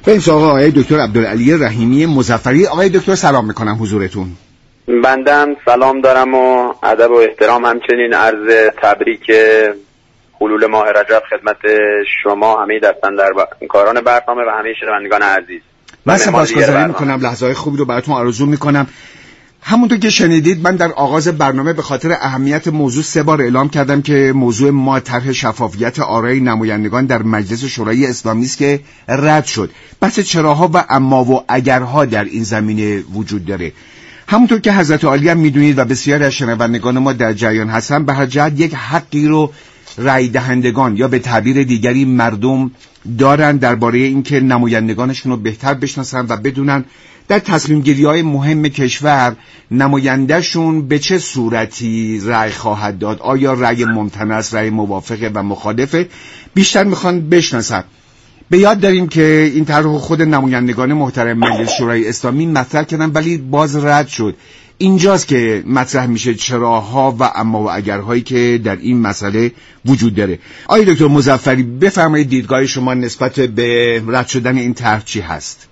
بریم آقای دکتر عبدالعلی رحیمی مظفری. آقای دکتر سلام میکنم حضورتون. بنده سلام دارم و ادب و احترام، همچنین عرض تبریک حلول ماه رجب خدمت شما، همه دستاندرکاران برنامه و همه شنوندگان عزیز. من سپاسگزاری میکنم، لحظه‌های خوبی رو براتون آرزو میکنم. همونطور که شنیدید من در آغاز برنامه به خاطر اهمیت موضوع 3 بار اعلام کردم که موضوع ما طرح شفافیت آرای نمایندگان در مجلس شورای اسلامی است که رد شد. بحث چراها و اما و اگرها در این زمینه وجود داره. همونطور که حضرت عالی هم میدونید و بسیاری از شنوندگان ما در جریان هستن، به هر جهت یک حقی رو رای دهندگان یا به تعبیر دیگری مردم دارن درباره اینکه نمایندگانشون رو بهتر بشناسن و بدونن در تصمیم گیری های مهم کشور نمایندهشون به چه صورتی رأی خواهد داد. آیا رأی ممتنع است، رأی موافقه و مخالفه، بیشتر میخوان بشناسن. به یاد داریم که این طرح خود نمایندگان محترم مجلس شورای اسلامی مطرح کردن ولی باز رد شد. اینجاست که مطرح میشه چراها و اما و اگرهایی که در این مسئله وجود داره. آقای دکتر مظفری بفرمایید دیدگاه شما نسبت به رد شدن این طرح چی هست؟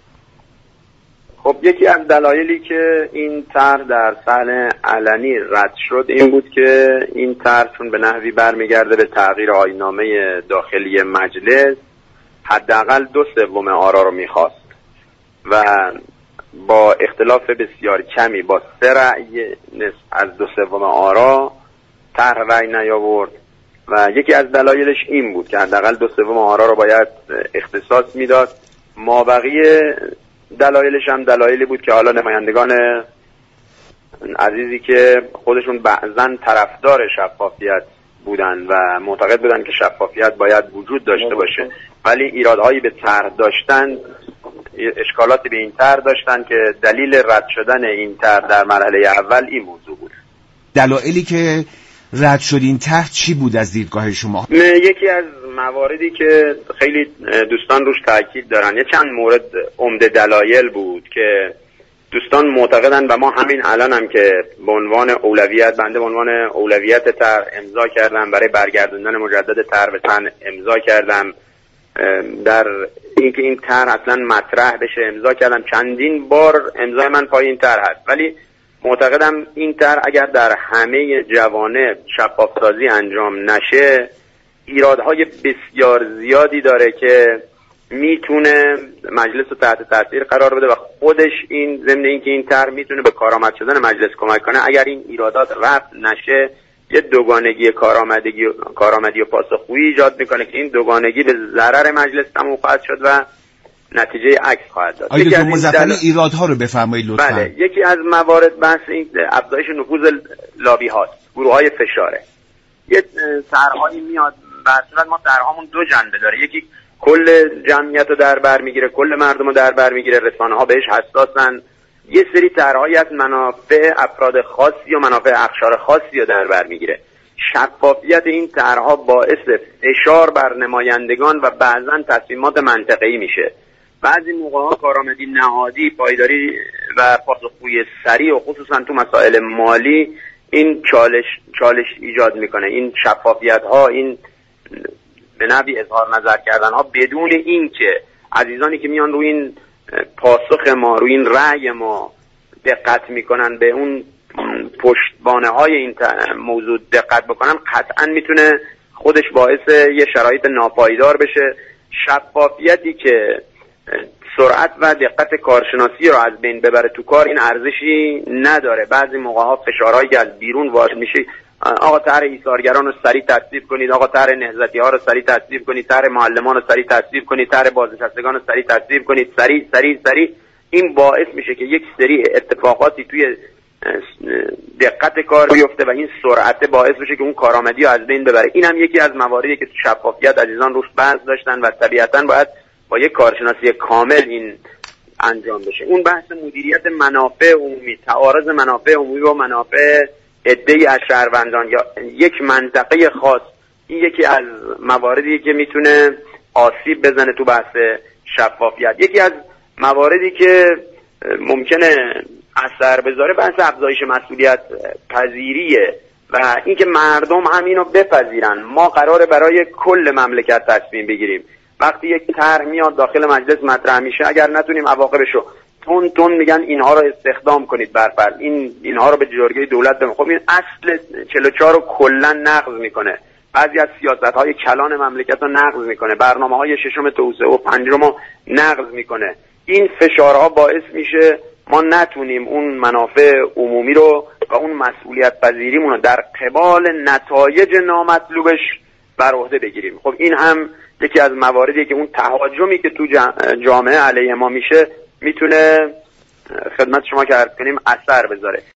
خب یکی از دلایلی که این طرح در صحن علنی رد شد این بود که این طرح چون به نحوی برمیگرده به تغییر آیین‌نامه داخلی مجلس، حداقل 2/3 آرا رو میخواست و با اختلاف بسیار کمی با 3 رأی از 2/3 آرا طرح رأی نیاورد و یکی از دلایلش این بود که حداقل 2/3 آرا رو باید اختصاص میداد. مابقی دلایلش هم دلایلی بود که حالا نمایندگان عزیزی که خودشون بعضاً طرفدار شفافیت بودن و معتقد بودن که شفافیت باید وجود داشته باشه ولی ایرادهایی به طرح داشتن، اشکالاتی به این طرح داشتن که دلیل رد شدن این طرح در مرحله اول این موضوع بود. دلایلی که رد شد این طرح چی بود از دیدگاه شما؟ یکی از مواردی که خیلی دوستان روش تاکید دارن، یه چند مورد عمده دلایل بود که دوستان معتقدن و ما همین الان هم که به عنوان اولویت، بنده به عنوان اولویت طرح امضا کردم، برای برگردوندن مجدد طرح به تن امضا کردم، در اینکه این طرح اصلا مطرح بشه امضا کردم، چندین بار امضای من پای این طرح هست، ولی معتقدم این طرح اگر در همه جوانب شفافسازی انجام نشه ایرادهای بسیار زیادی داره که میتونه مجلس رو تحت تاثیر قرار بده و خودش این ضمن اینکه این طرح میتونه به کارآمد شدن مجلس کمک کنه، اگر این ایرادات رفع نشه یه دوگانگی کارآمدی و پاسخگویی ایجاد میکنه که این دوگانگی به ضرر مجلس تموم خواهد شد و نتیجه عکس خواهد داد. آقای دکتر مظفری ایرادها رو بفرمایید لطفاً. بله، یکی از موارد بحث این افزایش نفوذ لابی هاست، گروه های فشاره. یه طرحهایی میاد، به صورت ما طرحمون 2 جنبه داره، یکی کل جمعیت رو در بر میگیره، کل مردم رو در بر میگیره، رسانه ها بهش حساسن. یه سری طرحهایی از منافع افراد خاصی و منافع اقشار خاصی رو در بر میگیره. شفافیت این طرحها باعث فشار بر نمایندگان و بعضا تصمیمات منطقه‌ای میشه. بعضی موقع‌ها کارآمدی نهادی، پایداری و پاسخگویی سریع و خصوصا تو مسائل مالی این چالش ایجاد میکنه. این شفافیت ها، این به نحوی اظهار نظر کردن ها بدون این که عزیزانی که میان روی این پاسخ ما، روی این رأی ما دقت میکنن، به اون پشتبانه های این موضوع دقت بکنن، قطعا میتونه خودش باعث یه شرایط ناپایدار بشه. شفافیتی که سرعت و دقت کارشناسی رو از بین ببره تو کار، این ارزشی نداره. بعضی موقع‌ها فشارهایی که از بیرون وارد میشه، آقا طرح ایثارگران رو سریع تصویب کنید، آقا طرح نهضتی‌ها رو سریع تصویب کنید، طرح معلمان رو سریع تصویب کنید، طرح بازنشستگان رو سریع تصویب کنید، سریع. این باعث میشه که یک سری اتفاقاتی توی دقت کار بیفته و این سرعت باعث بشه که اون کارآمدی رو از بین ببره. این هم یکی از مواردی که تو شفافیت عزیزان روش بحث داشتن و طبیعتاً باید با یک کارشناسی کامل این انجام بشه. اون بحث مدیریت منافع عمومی، تعارض منافع عمومی با منافع عده‌ای از شهروندان یا یک منطقه خاص، این یکی از مواردی که میتونه آسیب بزنه تو بحث شفافیت. یکی از مواردی که ممکنه اثر بذاره بحث افزایش مسئولیت پذیریه و اینکه مردم همینو بپذیرن. ما قراره برای کل مملکت تصمیم بگیریم وقتی یک طرح میاد داخل مجلس مطرح میشه، اگر نتونیم عواقبشو تون میگن اینها رو استخدام کنید برفرض، اینها رو به جرگه دولت بمون. خب این اصل 44 رو کلا نقض میکنه، بعضی از سیاست‌های کلان مملکت رو نقض میکنه، برنامه‌های ششم توسعه و پنجم رو نقض میکنه. این فشارها باعث میشه ما نتونیم اون منافع عمومی رو و اون مسئولیت پذیریمون رو در قبال نتایج نامطلوبش بر عهده بگیریم. خب این هم یکی از مواردیه که اون تهاجمی که تو جامعه علیه ما میشه میتونه خدمت شما که عرض کنیم اثر بذاره.